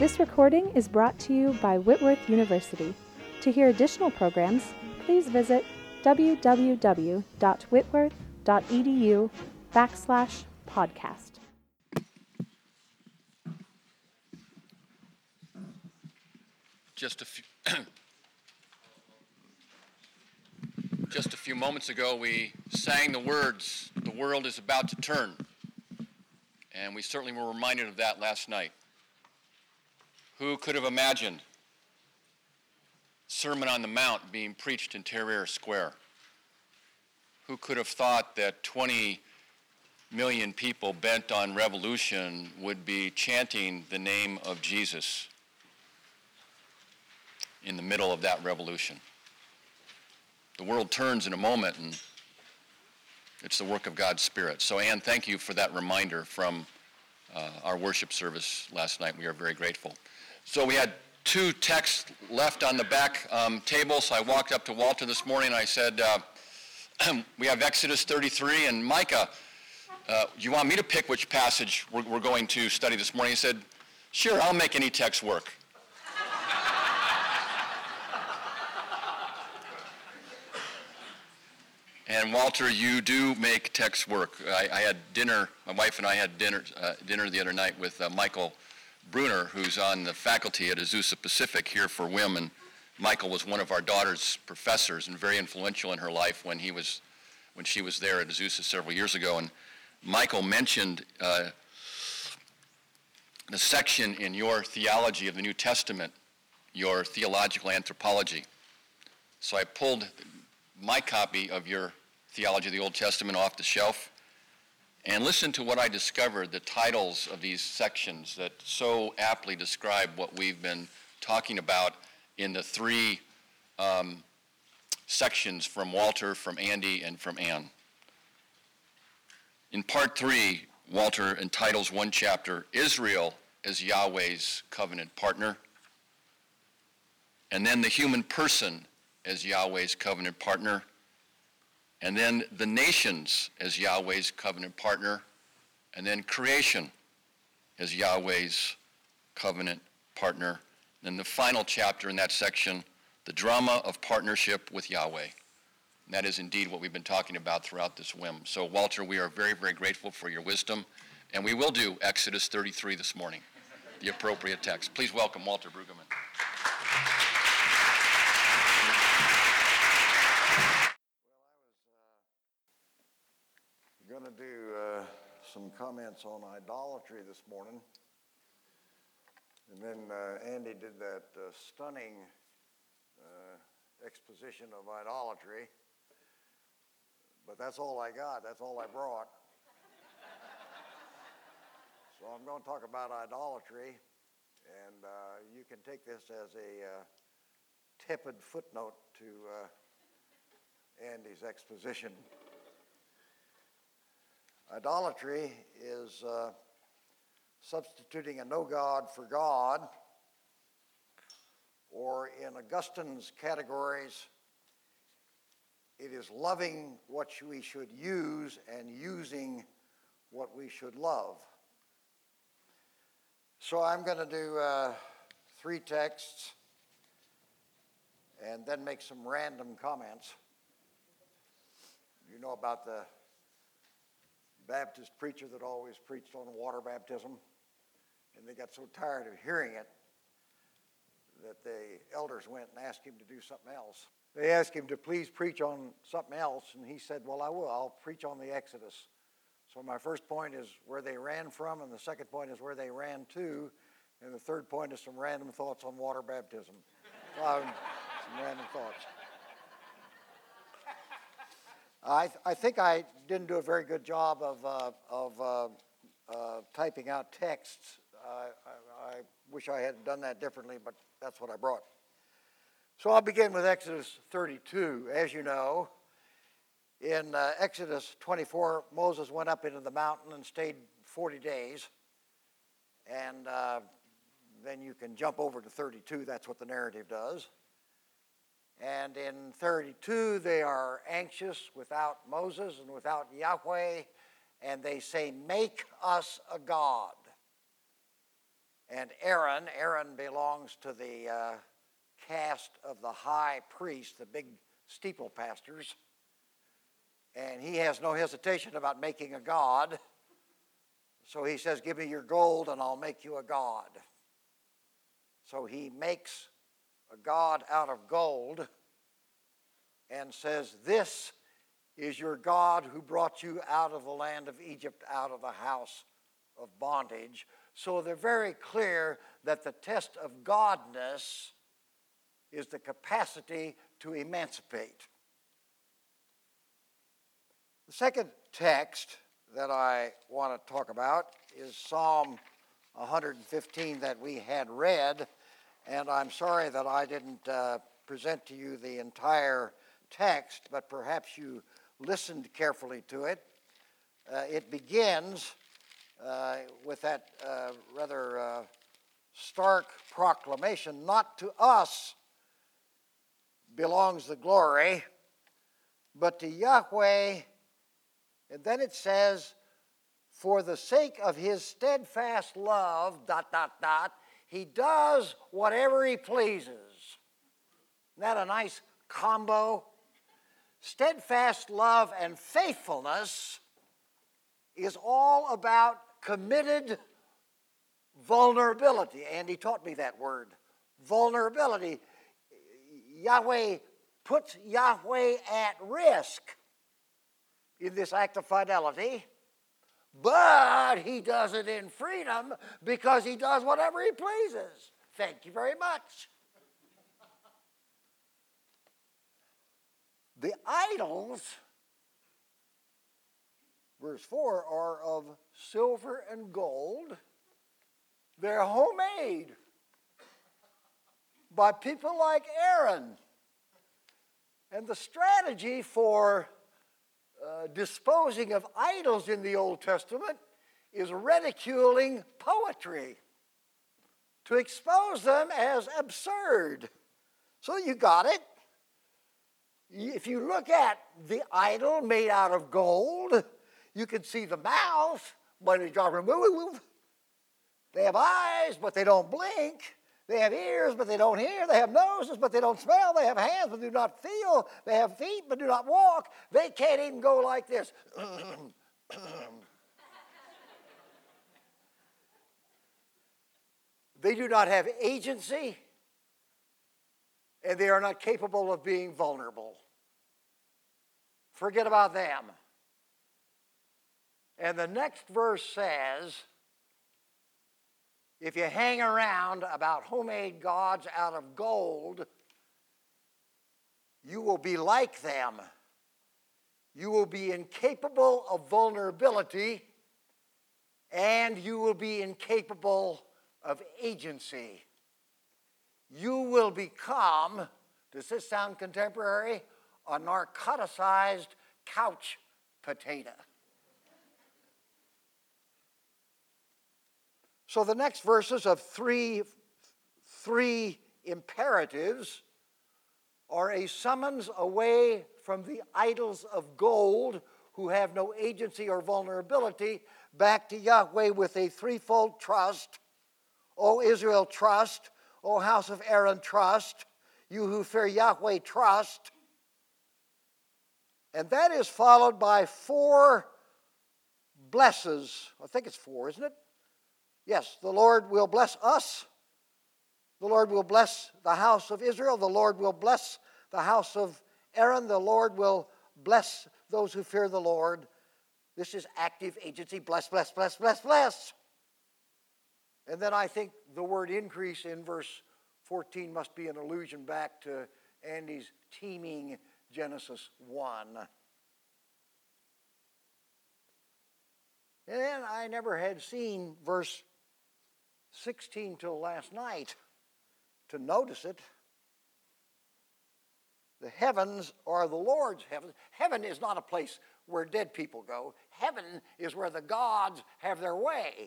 This recording is brought to you by Whitworth University. To hear additional programs, please visit www.whitworth.edu/podcast. Just a few moments ago, we sang the words, "The world is about to turn." And we certainly were reminded of that last night. Who could have imagined Sermon on the Mount being preached in Tahrir Square? Who could have thought that 20 million people bent on revolution would be chanting the name of Jesus in the middle of that revolution? The world turns in a moment, and it's the work of God's Spirit. So, Ann, thank you for that reminder from our worship service last night. We are very grateful. So we had two texts left on the back table, so I walked up to Walter this morning and I said, we have Exodus 33 and Micah. You want me to pick which passage we're going to study this morning? He said, sure, I'll make any text work. And Walter, you do make text work. I had dinner, my wife and I had dinner the other night with Michael Bruner, who's on the faculty at Azusa Pacific here for WIM, and Michael was one of our daughter's professors and very influential in her life when she was there at Azusa several years ago. And Michael mentioned the section in your theology of the New Testament, your theological anthropology. So I pulled my copy of your theology of the Old Testament off the shelf and listen to what I discovered, the titles of these sections that so aptly describe what we've been talking about in the three sections from Walter, from Andy, and from Ann. In part 3, Walter entitles one chapter, Israel as Yahweh's covenant partner, and then the human person as Yahweh's covenant partner, and then the nations as Yahweh's covenant partner, and then creation as Yahweh's covenant partner. And then the final chapter in that section, the drama of partnership with Yahweh. And that is indeed what we've been talking about throughout this WIM. So Walter, we are very, very grateful for your wisdom, and we will do Exodus 33 this morning, the appropriate text. Please welcome Walter Brueggemann. Going to do some comments on idolatry this morning, and then Andy did that stunning exposition of idolatry, but that's all I got, that's all I brought. So I'm going to talk about idolatry, and you can take this as a tepid footnote to Andy's exposition. Idolatry is substituting a no God for God, or in Augustine's categories, it is loving what we should use and using what we should love. So I'm going to do 3 texts and then make some random comments. You know about the Baptist preacher that always preached on water baptism, and they got so tired of hearing it that the elders went and asked him to do something else. They asked him to please preach on something else, and he said, well, I will. I'll preach on the Exodus. So my first point is where they ran from, and the second point is where they ran to, and the third point is some random thoughts on water baptism. Some random thoughts. I think I didn't do a very good job of typing out texts. I wish I had done that differently, but that's what I brought. So I'll begin with Exodus 32. As you know, in Exodus 24, Moses went up into the mountain and stayed 40 days. And then you can jump over to 32. That's what the narrative does. And in 32, they are anxious without Moses and without Yahweh, and they say, make us a god. And Aaron belongs to the caste of the high priest, the big steeple pastors. And he has no hesitation about making a god. So he says, give me your gold and I'll make you a god. So he makes a god out of gold and says, this is your God who brought you out of the land of Egypt, out of the house of bondage. So they're very clear that the test of godness is the capacity to emancipate. The second text that I want to talk about is Psalm 115 that we had read, and I'm sorry that I didn't present to you the entire text, but perhaps you listened carefully to it. It begins with that rather stark proclamation, not to us belongs the glory, but to Yahweh. And then it says, for the sake of his steadfast love, ... he does whatever he pleases. Isn't that a nice combo? Steadfast love and faithfulness is all about committed vulnerability. Andy taught me that word, vulnerability. Yahweh puts Yahweh at risk in this act of fidelity, but he does it in freedom because he does whatever he pleases. Thank you very much. The idols, verse 4, are of silver and gold. They're homemade by people like Aaron. And the strategy for disposing of idols in the Old Testament is ridiculing poetry to expose them as absurd. So you got it. If you look at the idol made out of gold, you can see the mouth, but it's got removed. They have eyes, but they don't blink. They have ears, but they don't hear. They have noses, but they don't smell. They have hands, but do not feel. They have feet, but do not walk. They can't even go like this. They do not have agency, and they are not capable of being vulnerable. Forget about them. And the next verse says, if you hang around about homemade gods out of gold, you will be like them. You will be incapable of vulnerability, and you will be incapable of agency. You will become, does this sound contemporary? A narcoticized couch potato. So the next verses of three imperatives are a summons away from the idols of gold who have no agency or vulnerability back to Yahweh with a threefold trust. O Israel, trust. O house of Aaron, trust. You who fear Yahweh, trust. And that is followed by 4 blesses. I think it's 4, isn't it? Yes, the Lord will bless us. The Lord will bless the house of Israel. The Lord will bless the house of Aaron. The Lord will bless those who fear the Lord. This is active agency. Bless, bless, bless, bless, bless. And then I think the word increase in verse 14 must be an allusion back to Andy's teeming Genesis 1. And I never had seen verse 16 till last night to notice it. The heavens are the Lord's heavens. Heaven is not a place where dead people go. Heaven is where the gods have their way.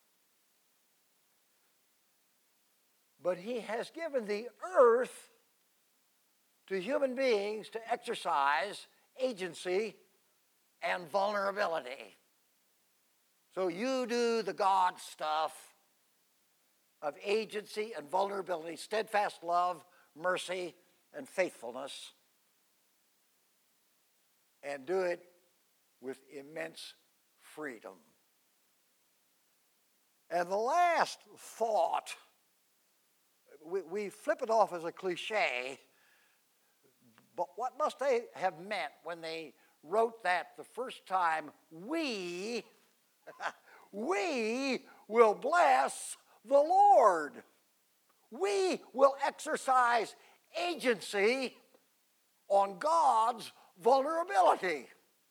But he has given the earth to human beings to exercise agency and vulnerability. So you do the God stuff, of agency and vulnerability, steadfast love, mercy, and faithfulness, and do it with immense freedom. And the last thought, we flip it off as a cliche, but what must they have meant when they wrote that the first time? We will bless the Lord. We will exercise agency on God's vulnerability.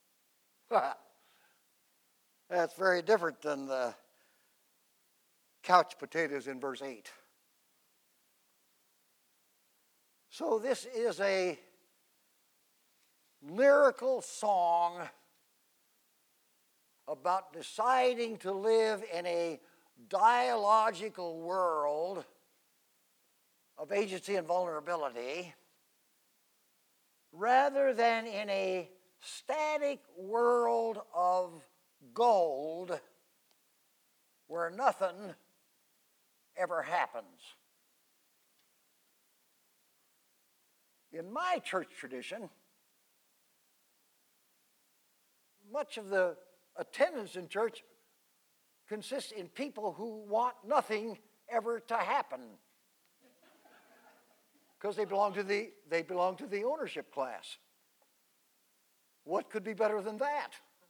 That's very different than the couch potatoes in verse 8. So this is a lyrical song about deciding to live in a dialogical world of agency and vulnerability rather than in a static world of gold where nothing ever happens. In my church tradition, much of the attendance in church consists in people who want nothing ever to happen because they belong to the ownership class. What could be better than that?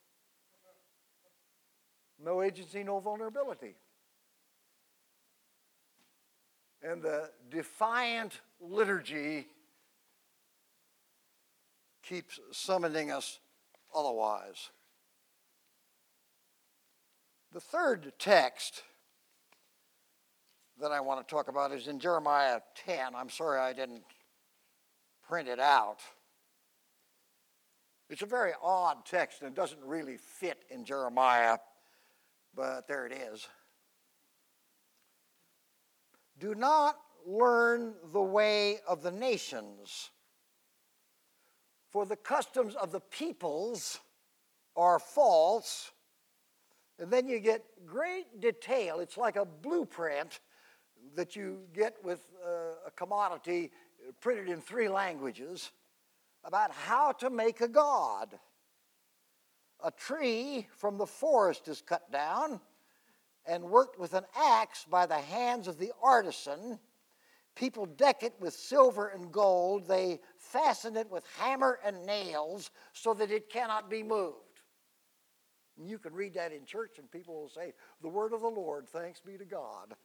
No agency, no vulnerability. And the defiant liturgy keeps summoning us otherwise. The third text that I want to talk about is in Jeremiah 10. I'm sorry I didn't print it out. It's a very odd text and it doesn't really fit in Jeremiah, but there it is. Do not learn the way of the nations, for the customs of the peoples are false. And then you get great detail. It's like a blueprint that you get with a commodity printed in 3 languages about how to make a god. A tree from the forest is cut down and worked with an axe by the hands of the artisan. People deck it with silver and gold. They fasten it with hammer and nails so that it cannot be moved. And you can read that in church and people will say, the word of the Lord, thanks be to God.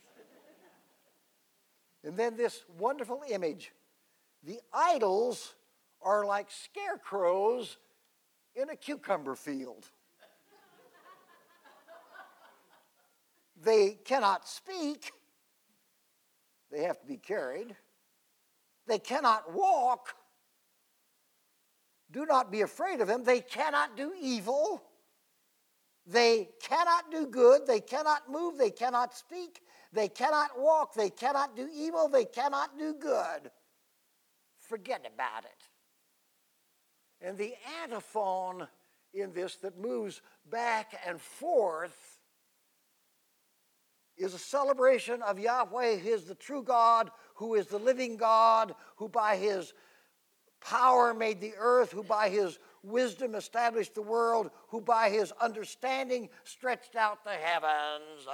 And then this wonderful image. The idols are like scarecrows in a cucumber field. They cannot speak. They have to be carried. They cannot walk. Do not be afraid of them. They cannot do evil. They cannot do good. They cannot move. They cannot speak. They cannot walk. They cannot do evil. They cannot do good. Forget about it. And the antiphon in this that moves back and forth is a celebration of Yahweh, who is the true God, who is the living God, who by his power made the earth, who by his wisdom established the world, who by his understanding stretched out the heavens.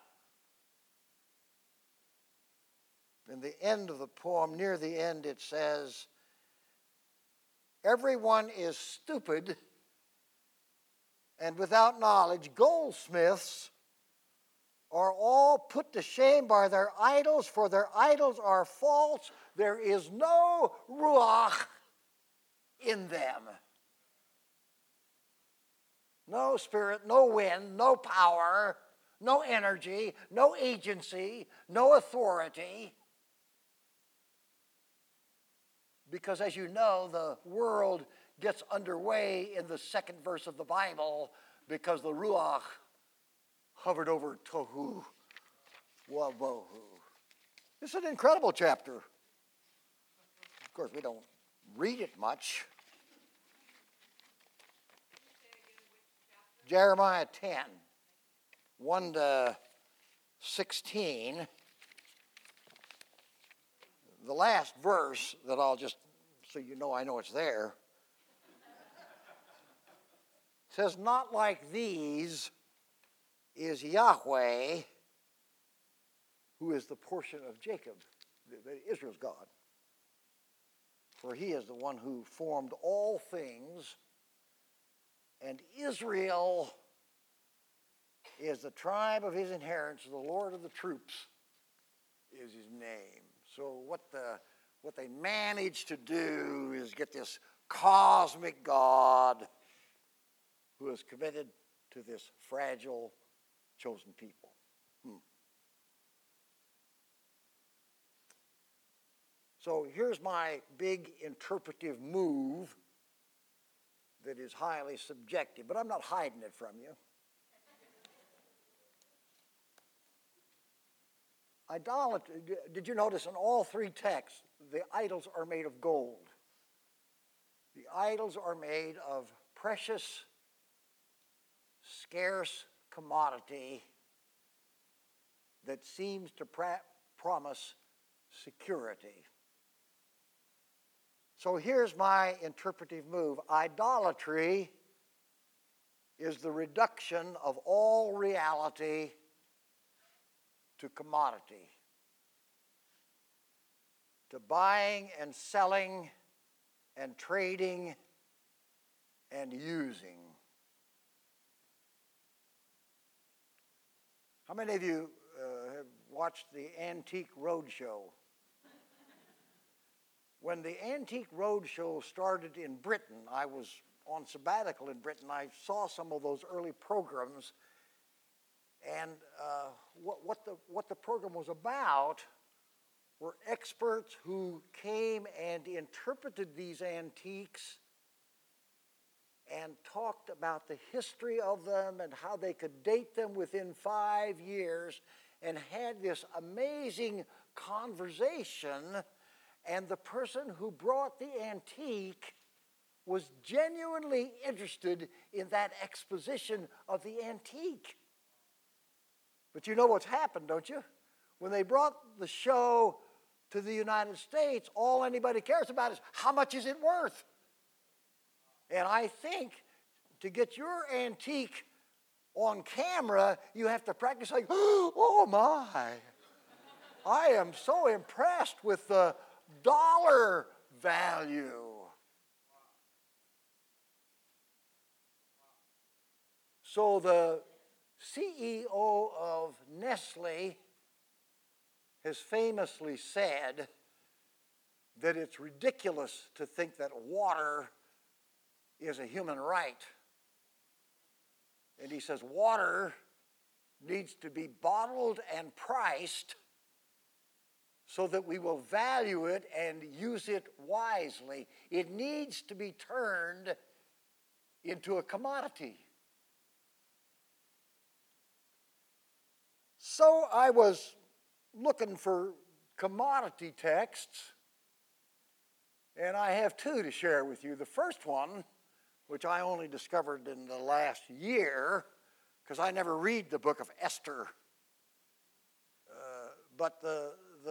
In the end of the poem, near the end, it says, everyone is stupid and without knowledge. Goldsmiths are all put to shame by their idols, for their idols are false. There is no ruach in them. No spirit, no wind, no power, no energy, no agency, no authority. Because as you know, the world gets underway in the 2nd verse of the Bible because the ruach hovered over tohu wabohu. It's an incredible chapter. Of course, we don't read it much. Jeremiah 10, 1 to 16. the last verse that I'll just, so you know I know it's there, says, not like these is Yahweh, who is the portion of Jacob, Israel's God. For he is the one who formed all things, and Israel is the tribe of his inheritance, the Lord of the troops is his name. So what they managed to do is get this cosmic God who is committed to this fragile, chosen people. So here's my big interpretive move that is highly subjective, but I'm not hiding it from you. Idolatry, did you notice in all three texts, the idols are made of gold. The idols are made of precious, scarce commodity that seems to promise security. So here's my interpretive move. Idolatry is the reduction of all reality to commodity, to buying and selling and trading and using. How many of you have watched the Antique Roadshow? When the Antique Roadshow started in Britain, I was on sabbatical in Britain. I saw some of those early programs, and what the program was about were experts who came and interpreted these antiques and talked about the history of them and how they could date them within 5 years, and had this amazing conversation. And the person who brought the antique was genuinely interested in that exposition of the antique. But you know what's happened, don't you? When they brought the show to the United States, all anybody cares about is how much is it worth? And I think to get your antique on camera, you have to practice like, oh my, I am so impressed with the dollar value. So the CEO of Nestle has famously said that it's ridiculous to think that water is a human right. And he says water needs to be bottled and priced so that we will value it and use it wisely. It needs to be turned into a commodity. So I was looking for commodity texts, and I have two to share with you. The first one, which I only discovered in the last year, because I never read the book of Esther, but the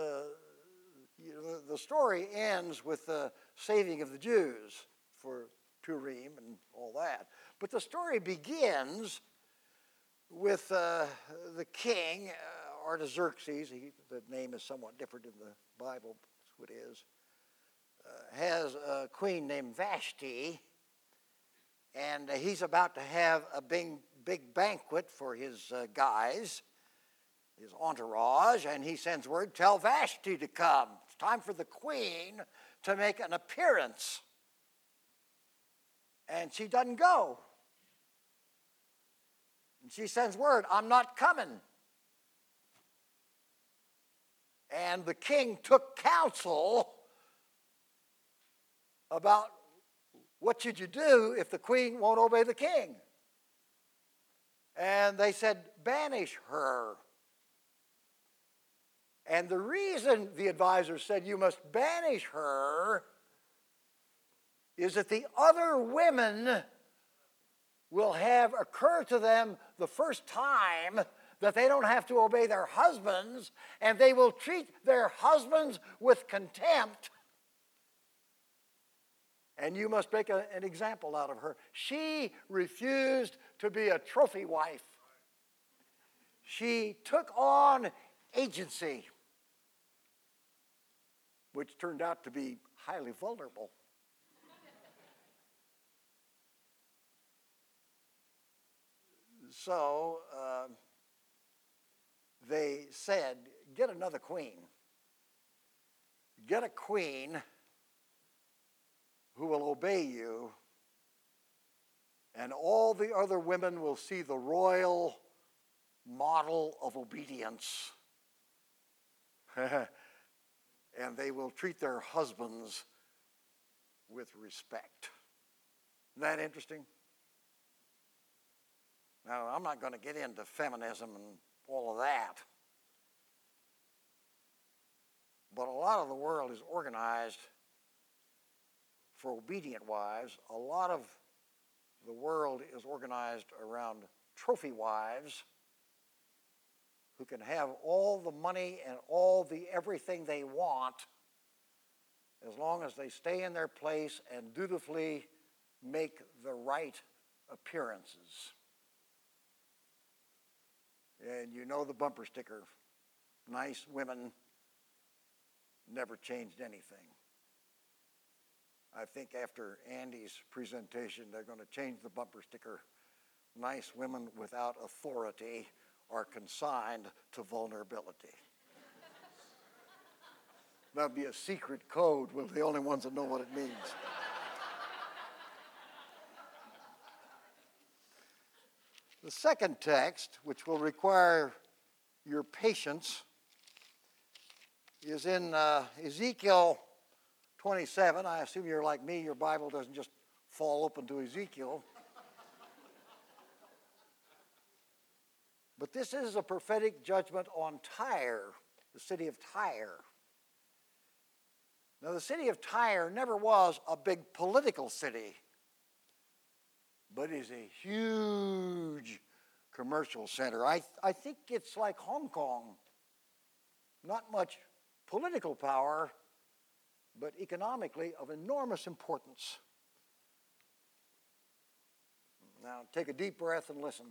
story ends with the saving of the Jews for Purim and all that. But the story begins with the king, Artaxerxes. The name is somewhat different in the Bible, that's what it is. Has a queen named Vashti, and he's about to have a big banquet for his guys, his entourage, and he sends word, tell Vashti to come. It's time for the queen to make an appearance. And she doesn't go. And she sends word, I'm not coming. And the king took counsel about what should you do if the queen won't obey the king. And they said, banish her. And the reason the advisor said you must banish her is that the other women will have occur to them the first time that they don't have to obey their husbands, and they will treat their husbands with contempt. And you must make an example out of her. She refused to be a trophy wife. She took on agency, which turned out to be highly vulnerable. So they said, get another queen. Get a queen who will obey you, and all the other women will see the royal model of obedience. And they will treat their husbands with respect. Isn't that interesting? Now, I'm not going to get into feminism and all of that. But a lot of the world is organized for obedient wives. A lot of the world is organized around trophy wives who can have all the money and all the everything they want as long as they stay in their place and dutifully make the right appearances. And you know the bumper sticker, nice women never changed anything. I think after Andy's presentation, they're going to change the bumper sticker. Nice women without authority are consigned to vulnerability. That'll be a secret code. We're the only ones that know what it means. The second text, which will require your patience, is in Ezekiel 27. I assume you're like me, your Bible doesn't just fall open to Ezekiel. But this is a prophetic judgment on Tyre, the city of Tyre. Now, the city of Tyre never was a big political city, but is a huge commercial center. I think it's like Hong Kong. Not much political power, but economically of enormous importance. Now, take a deep breath and listen.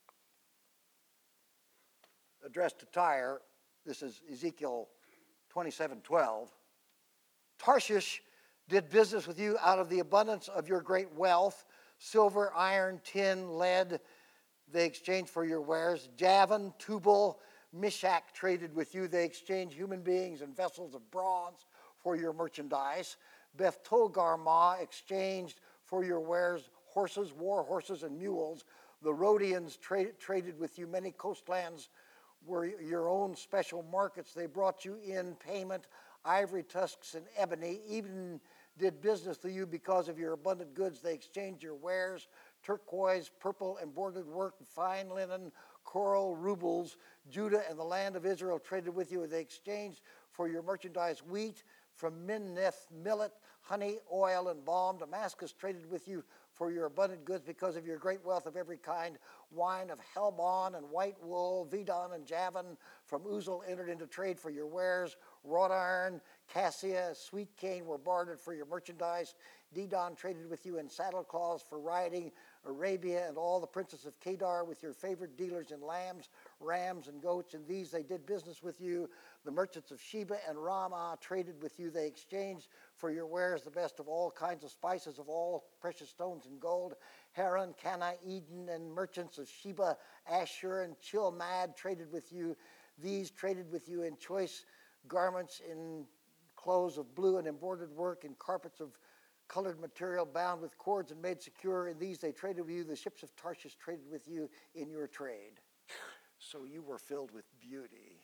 Addressed to Tyre, this is Ezekiel 27:12. Tarshish did business with you out of the abundance of your great wealth. Silver, iron, tin, lead, they exchanged for your wares. Javan, Tubal, Meshach traded with you. They exchanged human beings and vessels of bronze for your merchandise. Beth Togarmah exchanged for your wares horses, war horses, and mules. The Rhodians traded with you. Many coastlands were your own special markets. They brought you in payment, ivory tusks and ebony, even did business with you because of your abundant goods. They exchanged your wares, turquoise, purple, embroidered work, fine linen, coral, rubles. Judah and the land of Israel traded with you. They exchanged for your merchandise wheat from Minnith, millet, honey, oil, and balm. Damascus traded with you for your abundant goods because of your great wealth of every kind. Wine of Helbon and white wool, Vidon and Javan from Uzal entered into trade for your wares. Wrought iron, cassia, sweet cane were bartered for your merchandise. Dedon traded with you in saddle cloths for riding. Arabia and all the princes of Kedar with your favorite dealers in lambs, rams, and goats. In these they did business with you. The merchants of Sheba and Ramah traded with you. They exchanged for your wares the best of all kinds of spices, of all precious stones and gold. Haran, Cana, Eden, and merchants of Sheba, Ashur, and Chilmad traded with you. These traded with you in choice garments, in clothes of blue and embroidered work, in carpets of colored material bound with cords and made secure. In these they traded with you. The ships of Tarshish traded with you in your trade. So you were filled with beauty.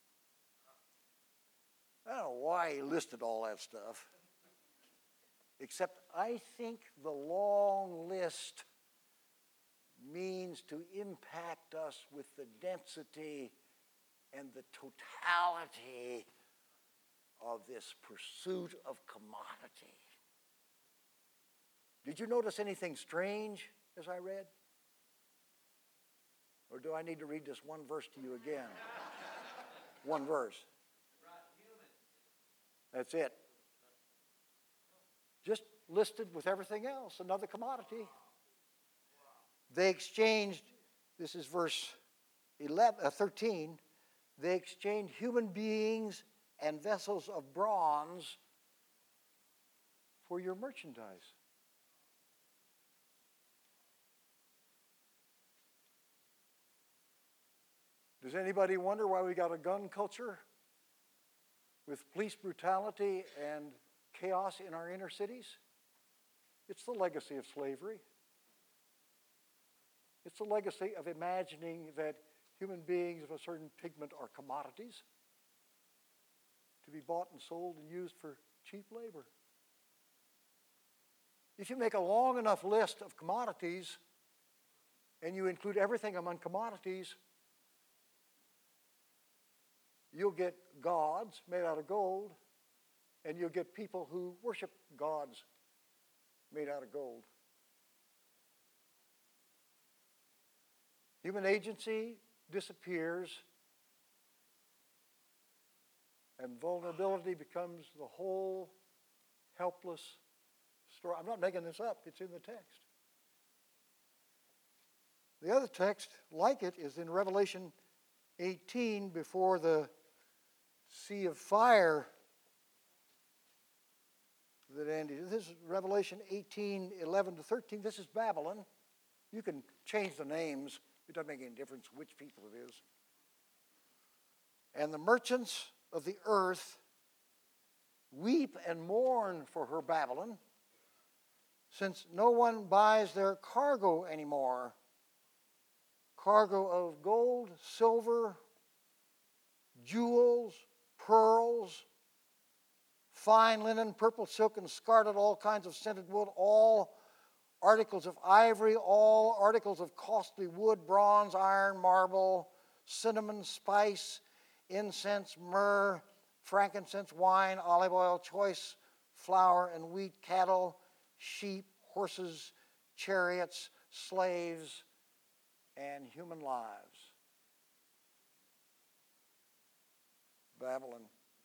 I don't know why he listed all that stuff, except I think the long list means to impact us with the density and the totality of this pursuit of commodity. Did you notice anything strange as I read? Or Or do I need to read this one verse to you again? One verse. That's it. Just listed with everything else, another commodity. They exchanged, this is verse 13, they exchanged human beings and vessels of bronze for your merchandise. Does anybody wonder why we got a gun culture with police brutality and chaos in our inner cities? It's the legacy of slavery. It's the legacy of imagining that human beings of a certain pigment are commodities to be bought and sold and used for cheap labor. If you make a long enough list of commodities and you include everything among commodities, you'll get gods made out of gold, and you'll get people who worship gods made out of gold. Human agency disappears, and vulnerability becomes the whole helpless story. I'm not making this up, it's in the text. The other text like it is in Revelation 18 before the sea of fire that ended. This is Revelation 18, 11 to 13. This is Babylon. You can change the names. It doesn't make any difference which people it is. And the merchants of the earth weep and mourn for her Babylon, since no one buys their cargo anymore. Cargo of gold, silver, jewels, pearls, fine linen, purple silk and scarlet, all kinds of scented wood, all articles of ivory, all articles of costly wood, bronze, iron, marble, cinnamon, spice, incense, myrrh, frankincense, wine, olive oil, choice flour and wheat, cattle, sheep, horses, chariots, slaves, and human lives. Babylon.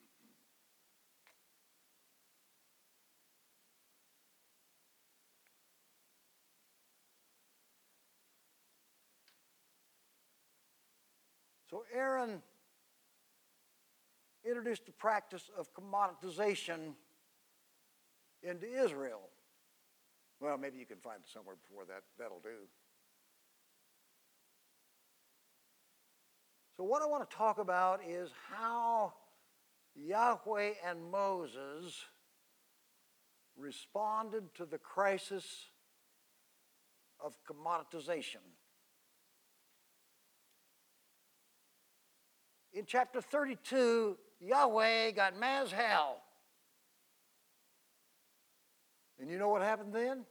So Aaron introduced the practice of commoditization into Israel. Well, maybe you can find it somewhere before that. That'll do. So what I want to talk about is how Yahweh and Moses responded to the crisis of commoditization. In chapter 32, Yahweh got mad as hell. And you know what happened then?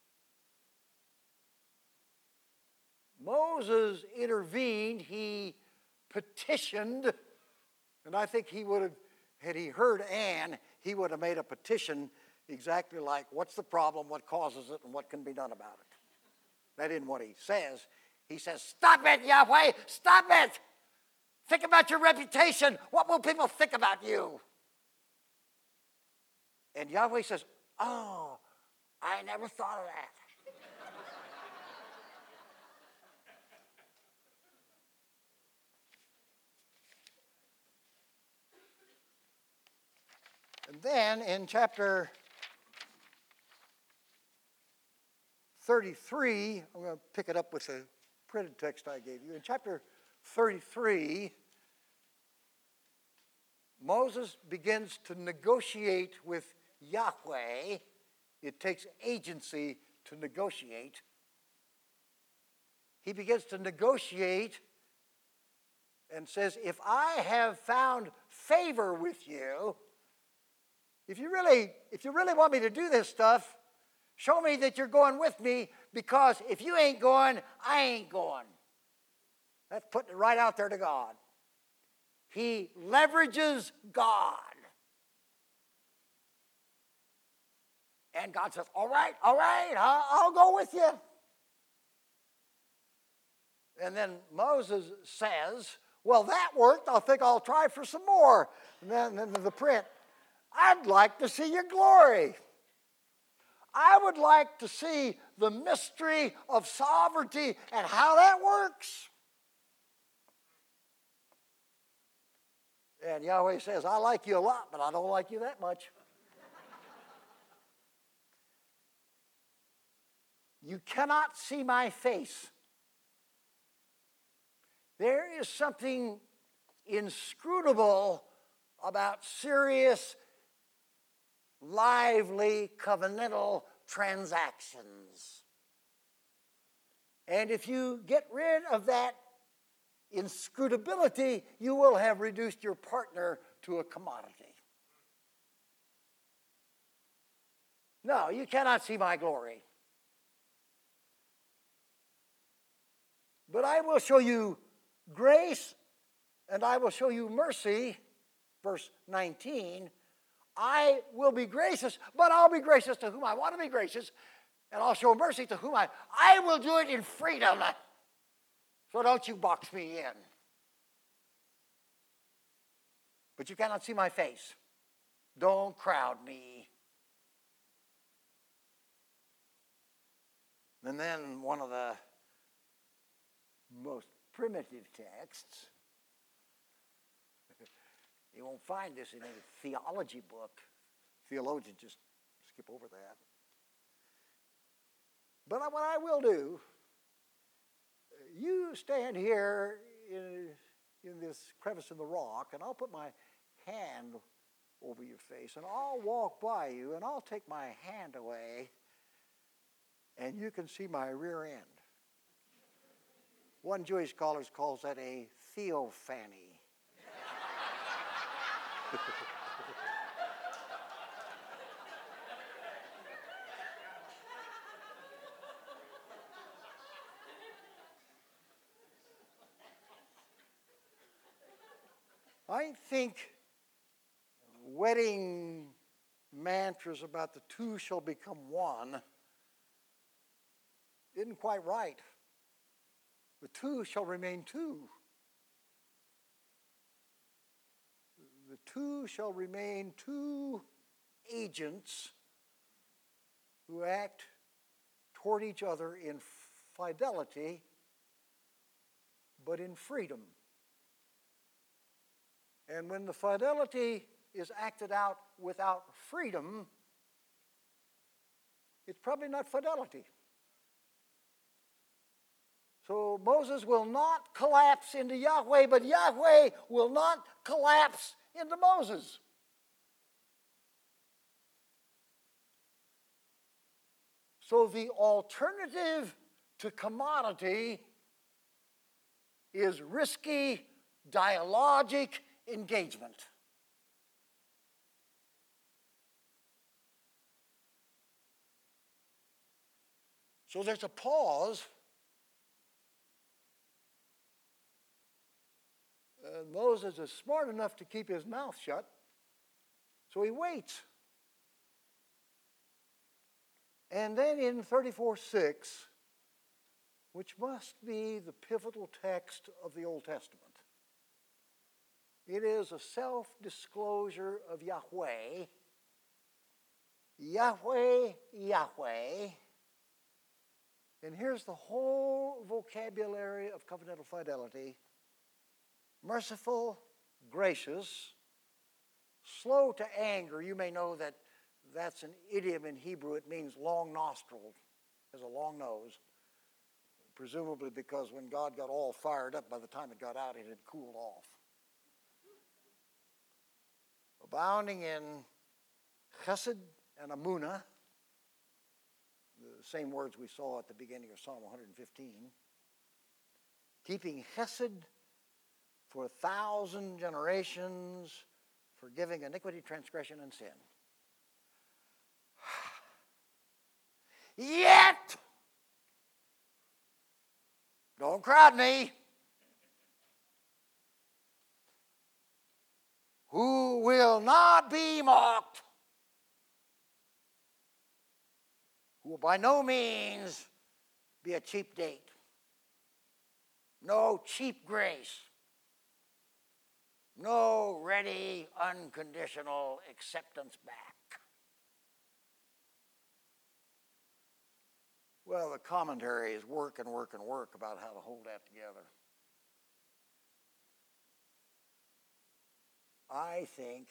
Moses intervened. He petitioned, and I think he would have, had he heard Anne, he would have made a petition exactly like, what's the problem, what causes it, and what can be done about it. That isn't what he says. He says, stop it, Yahweh, stop it. Think about your reputation. What will people think about you? And Yahweh says, oh, I never thought of that. And then in chapter 33, I'm going to pick it up with the printed text I gave you. In chapter 33, Moses begins to negotiate with Yahweh. It takes agency to negotiate. He begins to negotiate and says, if I have found favor with you, if you really want me to do this stuff, show me that you're going with me, because if you ain't going, I ain't going. That's putting it right out there to God. He leverages God. And God says, all right, I'll go with you. And then Moses says, well, that worked. I think I'll try for some more. And then the print, I'd like to see your glory. I would like to see the mystery of sovereignty and how that works. And Yahweh says, I like you a lot, but I don't like you that much. You cannot see my face. There is something inscrutable about serious, lively, covenantal transactions. And if you get rid of that inscrutability, you will have reduced your partner to a commodity. No, you cannot see my glory. But I will show you grace and I will show you mercy. Verse 19. I will be gracious, but I'll be gracious to whom I want to be gracious, and I'll show mercy to whom I will do it in freedom. So don't you box me in. But you cannot see my face. Don't crowd me. And then one of the most primitive texts, you won't find this in any theology book. Theologians just skip over that. But what I will do, you stand here in this crevice in the rock, and I'll put my hand over your face, and I'll walk by you, and I'll take my hand away, and you can see my rear end. One Jewish scholar calls that a theophany. I think wedding mantras about the two shall become one isn't quite right. The two shall remain two. The two shall remain two agents who act toward each other in fidelity, but in freedom. And when the fidelity is acted out without freedom, it's probably not fidelity. So Moses will not collapse into Yahweh, but Yahweh will not collapse into Moses. So the alternative to commodity is risky, dialogic engagement. So there's a pause. Moses is smart enough to keep his mouth shut, so he waits. And then in 34:6, which must be the pivotal text of the Old Testament, it is a self-disclosure of Yahweh. Yahweh, Yahweh. And here's the whole vocabulary of covenantal fidelity. Merciful, gracious, slow to anger. You may know that that's an idiom in Hebrew. It means long-nostriled, has a long nose. Presumably because when God got all fired up, by the time it got out, it had cooled off. Abounding in chesed and amunah, the same words we saw at the beginning of Psalm 115. Keeping chesed for 1,000 generations, forgiving iniquity, transgression, and sin. Yet, don't crowd me, who will not be mocked, who will by no means be a cheap date. no cheap grace, no ready, unconditional acceptance back. Well, the commentary is work and work and work about how to hold that together. I think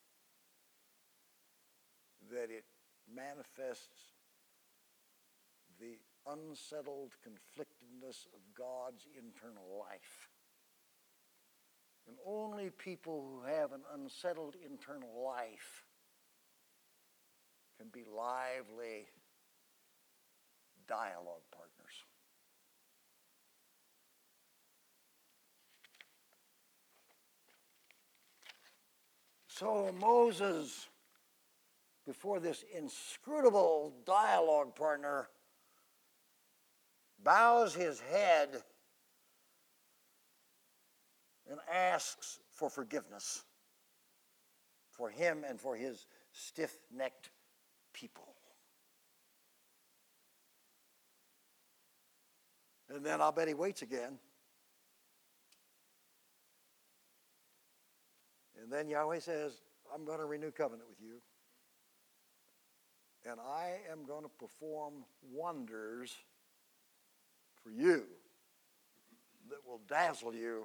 that it manifests the unsettled conflictedness of God's internal life. And only people who have an unsettled internal life can be lively dialogue partners. So Moses, before this inscrutable dialogue partner, bows his head and asks for forgiveness for him and for his stiff-necked people. And then I'll bet he waits again. And then Yahweh says, I'm going to renew covenant with you. And I am going to perform wonders for you that will dazzle you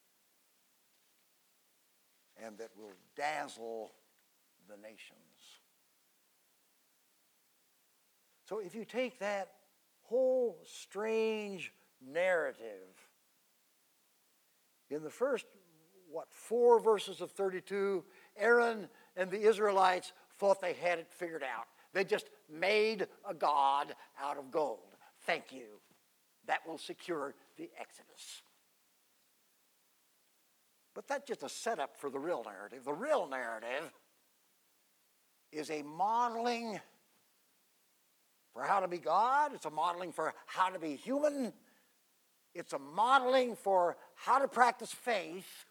and that will dazzle the nations. So if you take that whole strange narrative, in the first, 4 verses of 32, Aaron and the Israelites thought they had it figured out. They just made a god out of gold. Thank you. That will secure the Exodus. But that's just a setup for the real narrative. The real narrative is a modeling for how to be God. It's a modeling for how to be human. It's a modeling for how to practice faith.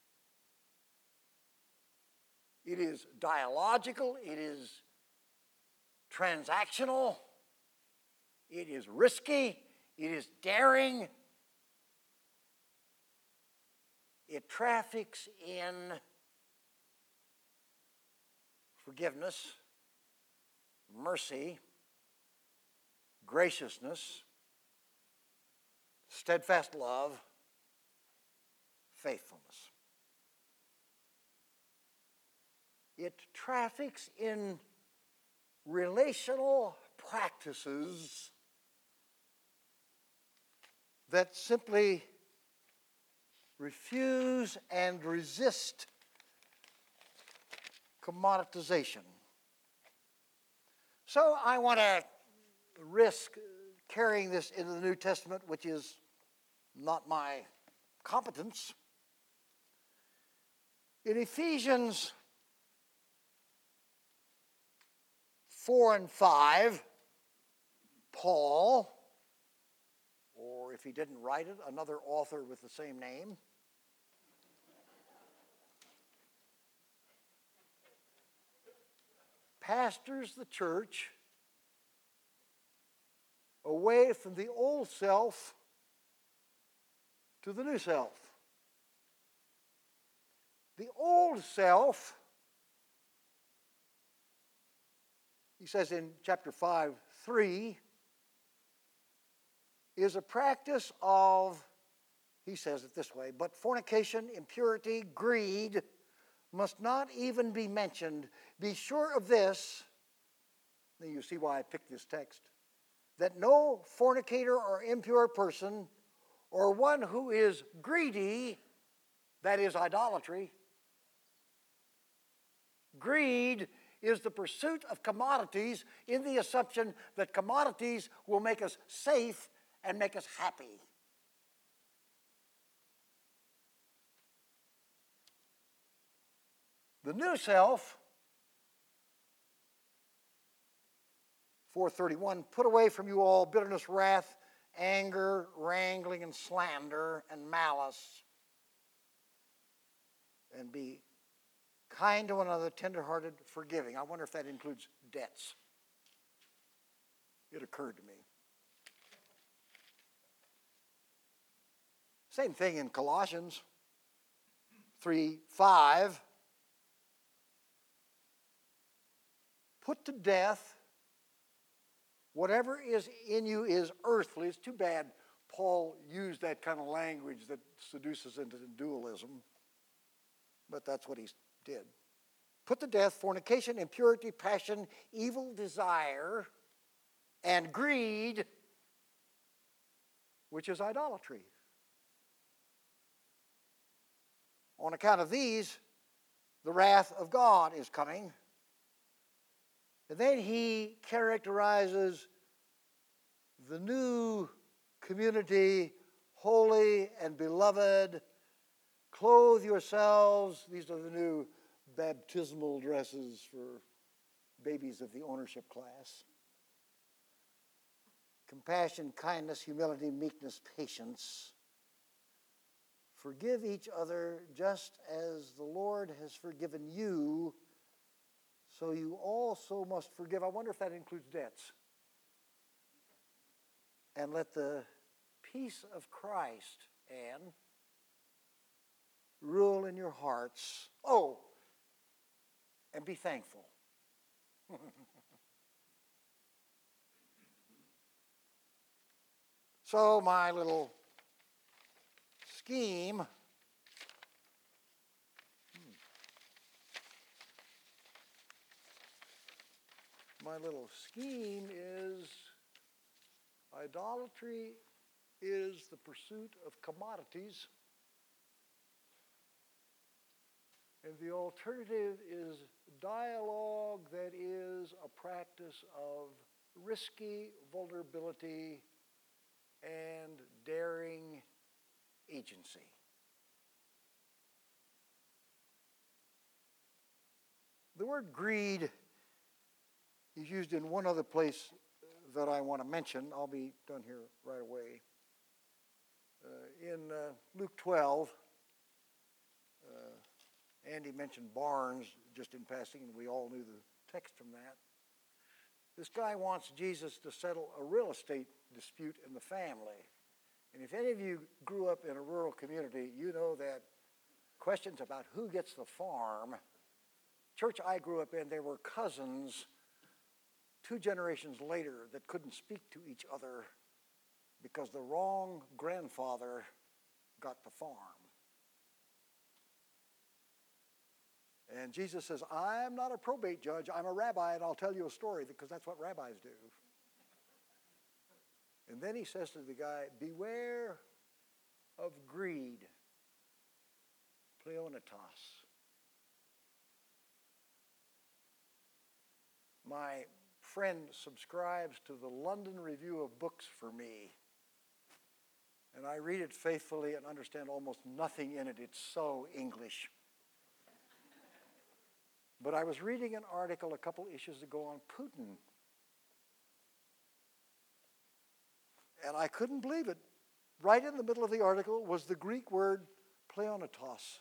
It is dialogical. It is transactional. It is risky. It is daring. It traffics in forgiveness, mercy, graciousness, steadfast love, faithfulness. It traffics in relational practices that simply refuse and resist commoditization. So I want to risk carrying this into the New Testament, which is not my competence. In Ephesians 4 and 5, Paul, or if he didn't write it, another author with the same name, pastors the church away from the old self to the new self. The old self, he says in chapter 5:3, is a practice of, he says it this way, but fornication, impurity, greed must not even be mentioned. Be sure of this, now you see why I picked this text, that no fornicator or impure person or one who is greedy, that is idolatry. Greed is the pursuit of commodities in the assumption that commodities will make us safe and make us happy. The new self, 4:31, put away from you all bitterness, wrath, anger, wrangling, and slander, and malice, and be kind to one another, tenderhearted, forgiving. I wonder if that includes debts. It occurred to me. Same thing in Colossians 3:5. Put to death whatever is in you is earthly. It's too bad Paul used that kind of language that seduces into dualism, but that's what he did. Put to death fornication, impurity, passion, evil desire, and greed, which is idolatry. On account of these, the wrath of God is coming. And then he characterizes the new community, holy and beloved. Clothe yourselves. These are the new baptismal dresses for babies of the ownership class. Compassion, kindness, humility, meekness, patience. Forgive each other just as the Lord has forgiven you, so you also must forgive. I wonder if that includes debts. And let the peace of Christ, Anne, rule in your hearts. Oh, and be thankful. So my little scheme is idolatry is the pursuit of commodities, and the alternative is dialogue that is a practice of risky vulnerability and daring agency. The word greed is used in one other place that I want to mention. I'll be done here right away. In Luke 12, Andy mentioned barns just in passing, and we all knew the text from that. This guy wants Jesus to settle a real estate dispute in the family. And if any of you grew up in a rural community, you know that questions about who gets the farm. Church I grew up in, there were cousins 2 generations later that couldn't speak to each other because the wrong grandfather got the farm. And Jesus says, I'm not a probate judge, I'm a rabbi, and I'll tell you a story, because that's what rabbis do. And then he says to the guy, beware of greed, pleonatos. My friend subscribes to the London Review of Books for me, and I read it faithfully and understand almost nothing in it. It's so English. But I was reading an article a couple issues ago on Putin, and I couldn't believe it. Right in the middle of the article was the Greek word pleonatos.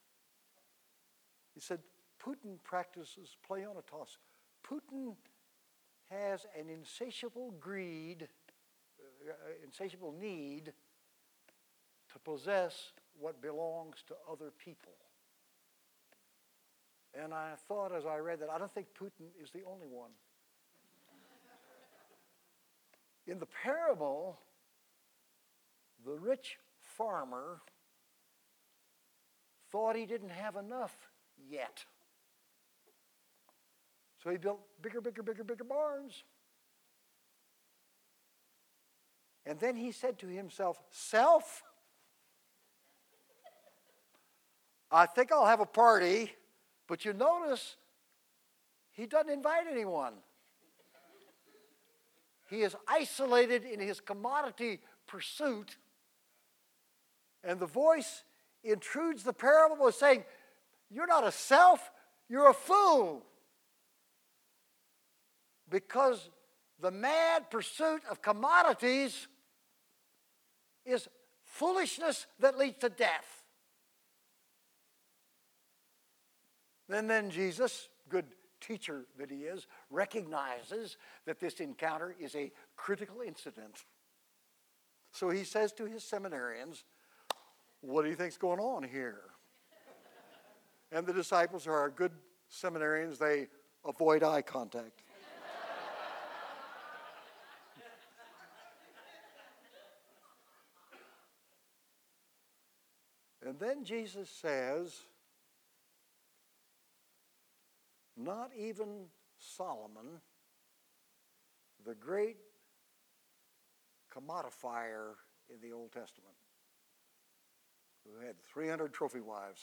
He said, Putin practices pleonatos. Putin has an insatiable greed, insatiable need to possess what belongs to other people. And I thought as I read that, I don't think Putin is the only one. In the parable, the rich farmer thought he didn't have enough yet. So he built bigger barns. And then he said to himself, self, I think I'll have a party. But you notice, he doesn't invite anyone. He is isolated in his commodity pursuit. And the voice intrudes the parable by saying, you're not a self, you're a fool. Because the mad pursuit of commodities is foolishness that leads to death. And then Jesus, good teacher that he is, recognizes that this encounter is a critical incident. So he says to his seminarians, what do you think's going on here? And the disciples are good seminarians. They avoid eye contact. And then Jesus says, not even Solomon, the great commodifier in the Old Testament, who had 300 trophy wives,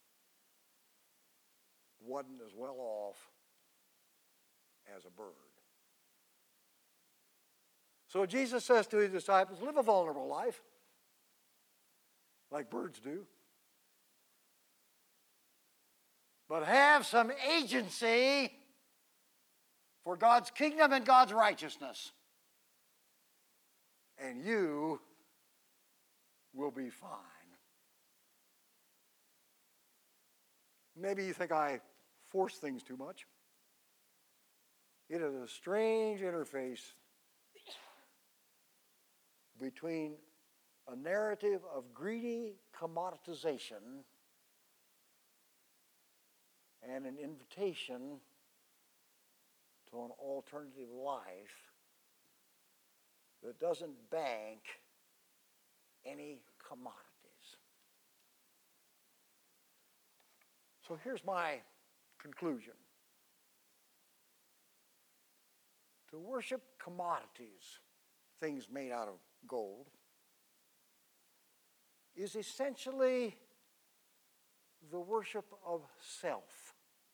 wasn't as well off as a bird. So Jesus says to his disciples, live a vulnerable life, like birds do. But have some agency for God's kingdom and God's righteousness. And you will be fine. Maybe you think I force things too much. It is a strange interface between a narrative of greedy commoditization and an invitation to an alternative life that doesn't bank any commodities. So here's my conclusion. To worship commodities, things made out of gold, is essentially the worship of self.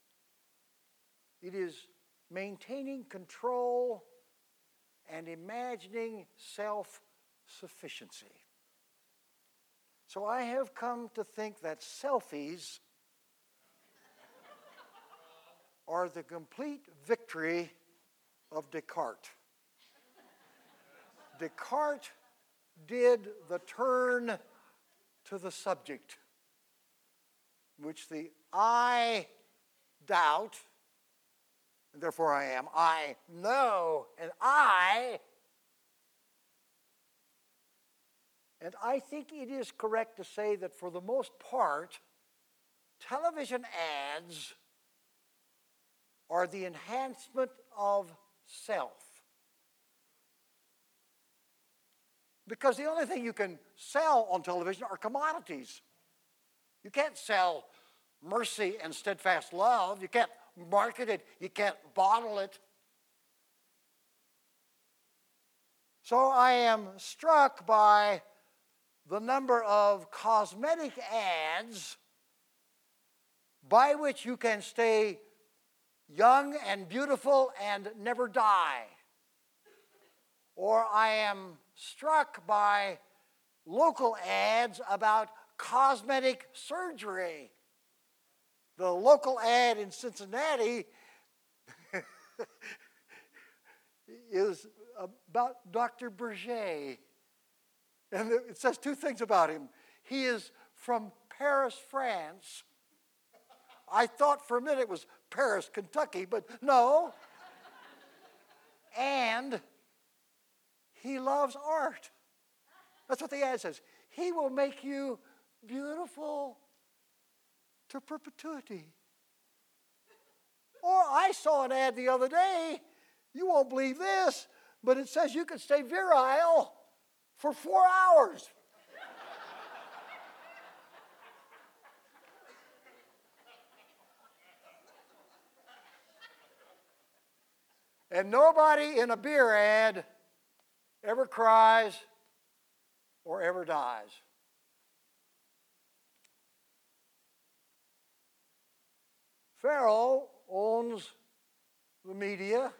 It is maintaining control and imagining self-sufficiency. So I have come to think that selfies are the complete victory of Descartes. Descartes did the turn to the subject, which the I doubt, and therefore I am, I know, and I think it is correct to say that for the most part, television ads are the enhancement of self. Because the only thing you can sell on television are commodities. You can't sell mercy and steadfast love. You can't market it. You can't bottle it. So I am struck by the number of cosmetic ads by which you can stay young and beautiful and never die. Or I am struck by local ads about cosmetic surgery. The local ad in Cincinnati is about Dr. Berger. And it says two things about him. He is from Paris, France. I thought for a minute it was Paris, Kentucky, but no. And he loves art. That's what the ad says. He will make you beautiful to perpetuity. Or I saw an ad the other day, you won't believe this, but it says you can stay virile for 4 hours. And nobody in a beer ad ever cries or ever dies. Pharaoh owns the media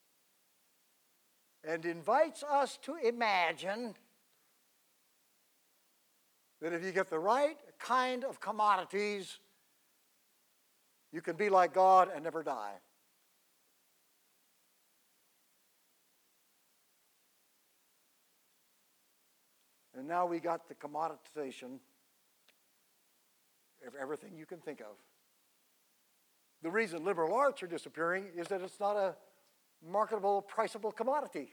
and invites us to imagine that if you get the right kind of commodities, you can be like God and never die. And now we got the commoditization of everything you can think of. The reason liberal arts are disappearing is that it's not a marketable, priceable commodity.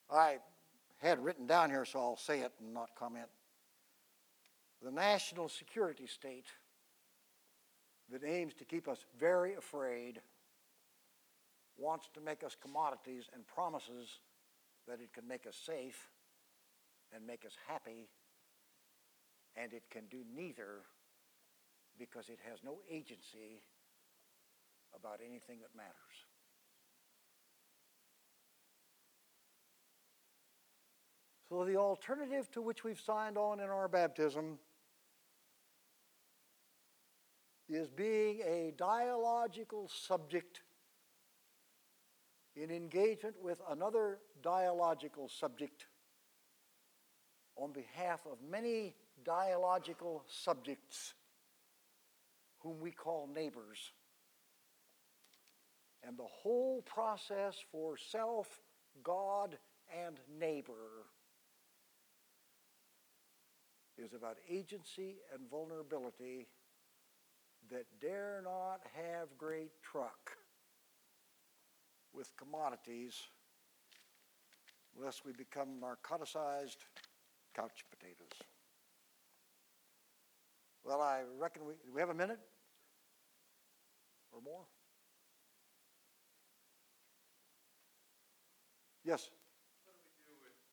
I had written down here, so I'll say it and not comment. The national security state that aims to keep us very afraid wants to make us commodities and promises that it can make us safe and make us happy, and it can do neither because it has no agency about anything that matters. So the alternative to which we've signed on in our baptism is being a dialogical subject in engagement with another dialogical subject on behalf of many dialogical subjects whom we call neighbors. And the whole process for self, God, and neighbor is about agency and vulnerability that dare not have great truck with commodities lest we become narcoticized couch potatoes. Well, I reckon do we have a minute or more? Yes.